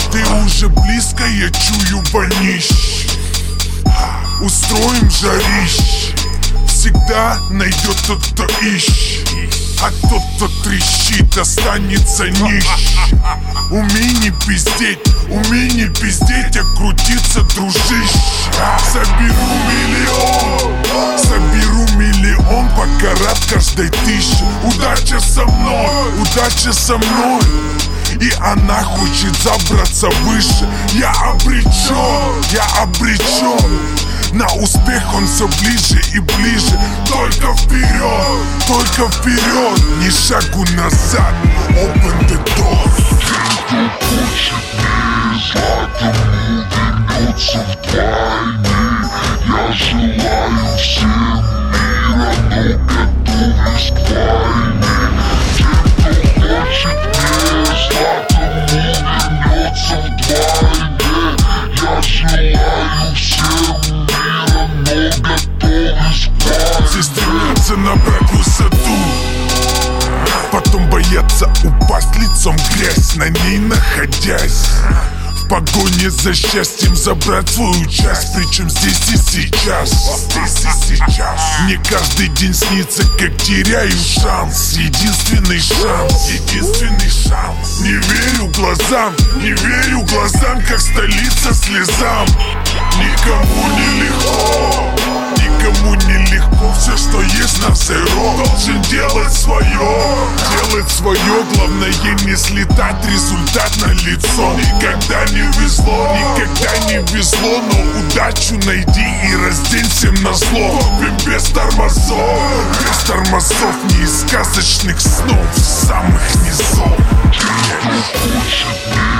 Ты уже близко, я чую вонищ. Устроим жарище. Всегда найдет тот, кто ищет, а тот, кто трещит, останется нищ. Умей не пиздеть, а крутиться, дружище. Соберу миллион, пока рад каждой тысяче. Удача со мной, и она хочет забраться выше. Я обречен. На успех он все ближе и ближе. Только вперед, ни шагу назад. Open the door. Кто хочет мне златом улыбнется вдвойне. Я желаю всем мира, но готовлюсь к войне. Все стремятся набрать высоту, потом боятся упасть лицом в грязь, на ней находясь. В погоне за счастьем забрать свою часть, причем здесь и сейчас. Мне каждый день снится, как теряю шанс. Единственный шанс. Не верю глазам, как столица слезам. Никому не легко, все, что есть на зеро. Должен делать свое, главное не слетать, результат на лицо. Никогда не везло, но удачу найди и раздень всем назло. Топим без тормозов, не из сказочных снов, самых низов. Кто хочет мне